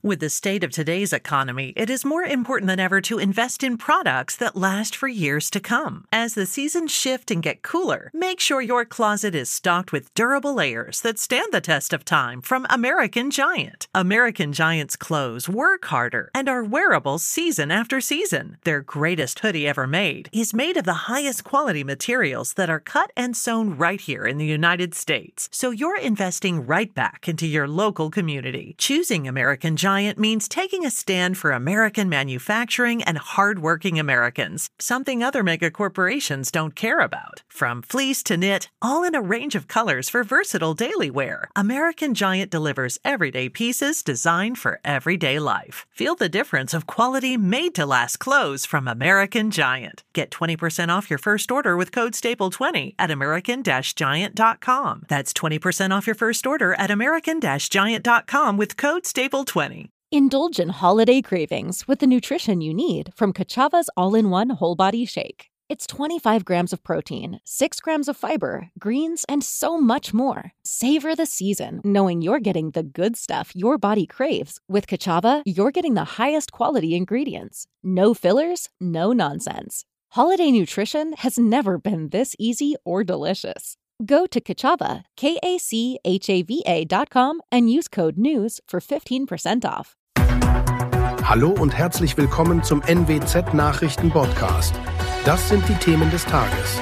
With the state of today's economy, it is more important than ever to invest in products that last for years to come. As the seasons shift and get cooler, make sure your closet is stocked with durable layers that stand the test of time from American Giant. American Giant's clothes work harder and are wearable season after season. Their greatest hoodie ever made is made of the highest quality materials that are cut and sewn right here in the United States. So you're investing right back into your local community. Choosing American Giant means taking a stand for American manufacturing and hardworking Americans, something other mega corporations don't care about. From fleece to knit, all in a range of colors for versatile daily wear, American Giant delivers everyday pieces designed for everyday life. Feel the difference of quality made-to-last clothes from American Giant. Get 20% off your first order with code STAPLE20 at american-giant.com. That's 20% off your first order at american-giant.com with code STAPLE20. Indulge in holiday cravings with the nutrition you need from Kachava's all-in-one whole body shake. It's 25 grams of protein, 6 grams of fiber, greens, and so much more. Savor the season, knowing you're getting the good stuff your body craves. With Kachava, you're getting the highest quality ingredients. No fillers, no nonsense. Holiday nutrition has never been this easy or delicious. Go to Kachava, KACHAVA.com and use code NEWS for 15% off. Hallo und herzlich willkommen zum NWZ Nachrichten Podcast. Das sind die Themen des Tages.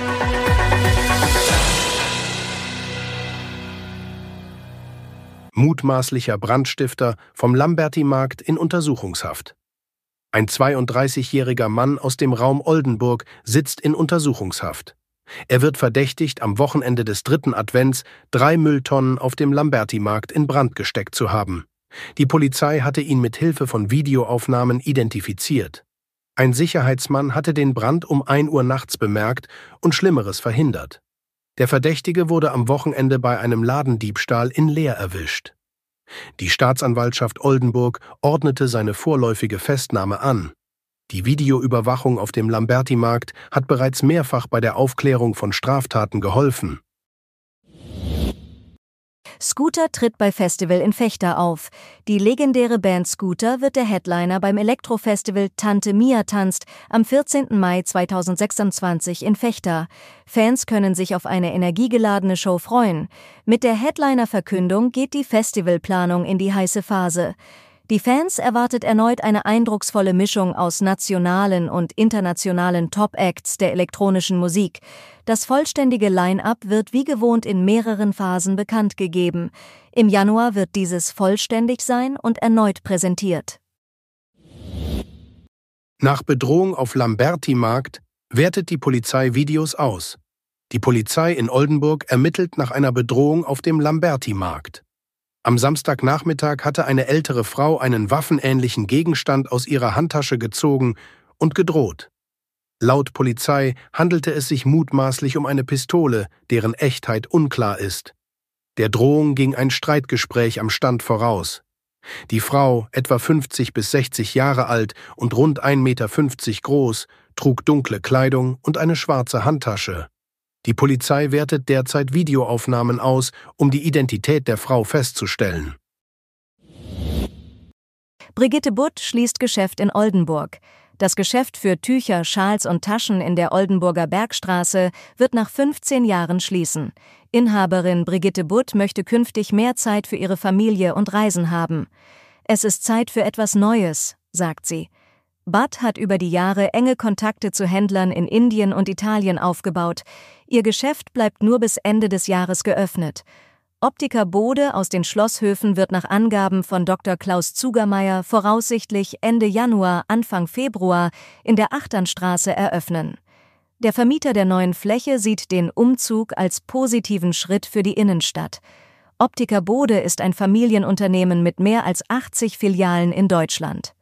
Mutmaßlicher Brandstifter vom Lamberti-Markt in Untersuchungshaft. Ein 32-jähriger Mann aus dem Raum Oldenburg sitzt in Untersuchungshaft. Er wird verdächtigt, am Wochenende des 3. Advents 3 Mülltonnen auf dem Lamberti-Markt in Brand gesteckt zu haben. Die Polizei hatte ihn mit Hilfe von Videoaufnahmen identifiziert. Ein Sicherheitsmann hatte den Brand um 1 Uhr nachts bemerkt und Schlimmeres verhindert. Der Verdächtige wurde am Wochenende bei einem Ladendiebstahl in Leer erwischt. Die Staatsanwaltschaft Oldenburg ordnete seine vorläufige Festnahme an. Die Videoüberwachung auf dem Lamberti-Markt hat bereits mehrfach bei der Aufklärung von Straftaten geholfen. Scooter tritt bei Festival in Vechta auf. Die legendäre Band Scooter wird der Headliner beim Elektrofestival Tante Mia tanzt am 14. Mai 2026 in Vechta. Fans können sich auf eine energiegeladene Show freuen. Mit der Headliner-Verkündung geht die Festivalplanung in die heiße Phase. Die Fans erwartet erneut eine eindrucksvolle Mischung aus nationalen und internationalen Top-Acts der elektronischen Musik. Das vollständige Line-Up wird wie gewohnt in mehreren Phasen bekannt gegeben. Im Januar wird dieses vollständig sein und erneut präsentiert. Nach Bedrohung auf Lamberti-Markt wertet die Polizei Videos aus. Die Polizei in Oldenburg ermittelt nach einer Bedrohung auf dem Lamberti-Markt. Am Samstagnachmittag hatte eine ältere Frau einen waffenähnlichen Gegenstand aus ihrer Handtasche gezogen und gedroht. Laut Polizei handelte es sich mutmaßlich um eine Pistole, deren Echtheit unklar ist. Der Drohung ging ein Streitgespräch am Stand voraus. Die Frau, etwa 50 bis 60 Jahre alt und rund 1,50 Meter groß, trug dunkle Kleidung und eine schwarze Handtasche. Die Polizei wertet derzeit Videoaufnahmen aus, um die Identität der Frau festzustellen. Brigitte Butt schließt Geschäft in Oldenburg. Das Geschäft für Tücher, Schals und Taschen in der Oldenburger Bergstraße wird nach 15 Jahren schließen. Inhaberin Brigitte Butt möchte künftig mehr Zeit für ihre Familie und Reisen haben. Es ist Zeit für etwas Neues, sagt sie. Butt hat über die Jahre enge Kontakte zu Händlern in Indien und Italien aufgebaut. Ihr Geschäft bleibt nur bis Ende des Jahres geöffnet. Optiker Bode aus den Schlosshöfen wird nach Angaben von Dr. Klaus Zugermeier voraussichtlich Ende Januar, Anfang Februar in der Achternstraße eröffnen. Der Vermieter der neuen Fläche sieht den Umzug als positiven Schritt für die Innenstadt. Optiker Bode ist ein Familienunternehmen mit mehr als 80 Filialen in Deutschland.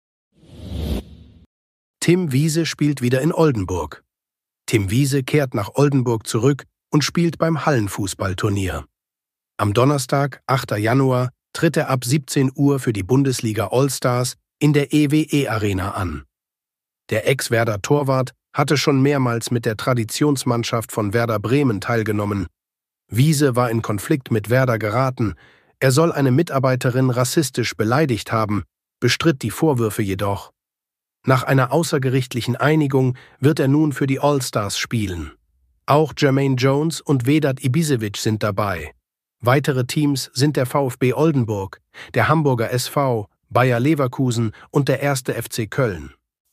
Tim Wiese spielt wieder in Oldenburg. Tim Wiese kehrt nach Oldenburg zurück und spielt beim Hallenfußballturnier. Am Donnerstag, 8. Januar, tritt er ab 17 Uhr für die Bundesliga All-Stars in der EWE-Arena an. Der Ex-Werder-Torwart hatte schon mehrmals mit der Traditionsmannschaft von Werder Bremen teilgenommen. Wiese war in Konflikt mit Werder geraten. Er soll eine Mitarbeiterin rassistisch beleidigt haben bestritt die Vorwürfe jedoch. Nach einer außergerichtlichen Einigung wird er nun für die All-Stars spielen. Auch Jermaine Jones und Vedat Ibisevic sind dabei. Weitere Teams sind der VfB Oldenburg, der Hamburger SV, Bayer Leverkusen und der 1. FC Köln.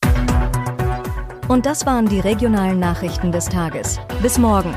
Und das waren die regionalen Nachrichten des Tages. Bis morgen.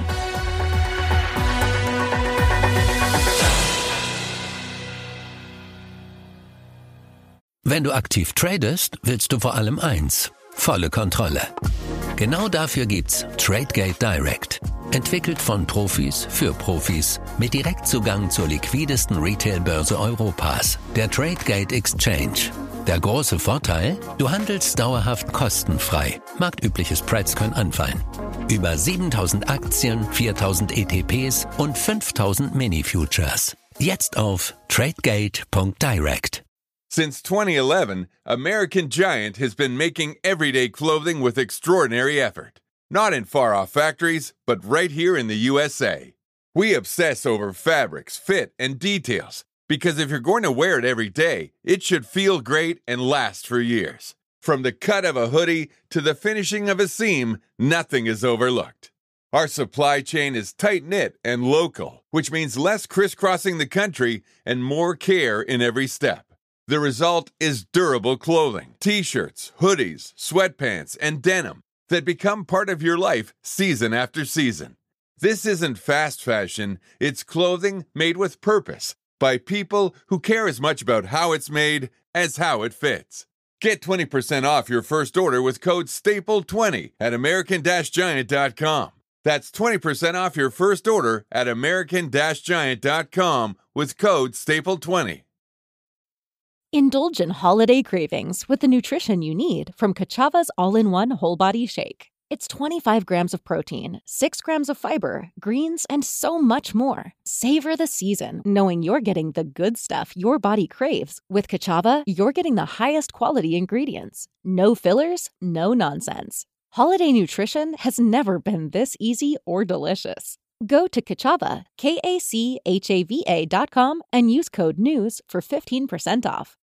Wenn du aktiv tradest, willst du vor allem eins: volle Kontrolle. Genau dafür gibt's Tradegate Direct. Entwickelt von Profis für Profis mit Direktzugang zur liquidesten Retail-Börse Europas, der Tradegate Exchange. Der große Vorteil? Du handelst dauerhaft kostenfrei. Marktübliche Spreads können anfallen. Über 7000 Aktien, 4000 ETPs und 5000 Mini-Futures. Jetzt auf tradegate.direct. Since 2011, American Giant has been making everyday clothing with extraordinary effort. Not in far-off factories, but right here in the USA. We obsess over fabrics, fit, and details, because if you're going to wear it every day, it should feel great and last for years. From the cut of a hoodie to the finishing of a seam, nothing is overlooked. Our supply chain is tight-knit and local, which means less crisscrossing the country and more care in every step. The result is durable clothing, t-shirts, hoodies, sweatpants, and denim that become part of your life season after season. This isn't fast fashion, it's clothing made with purpose by people who care as much about how it's made as how it fits. Get 20% off your first order with code STAPLE20 at American-Giant.com. That's 20% off your first order at American-Giant.com with code STAPLE20. Indulge in holiday cravings with the nutrition you need from Kachava's all-in-one whole body shake. It's 25 grams of protein, 6 grams of fiber, greens, and so much more. Savor the season, knowing you're getting the good stuff your body craves. With Kachava, you're getting the highest quality ingredients. No fillers, no nonsense. Holiday nutrition has never been this easy or delicious. Go to Kachava, KACHAVA.com, and use code NEWS for 15% off.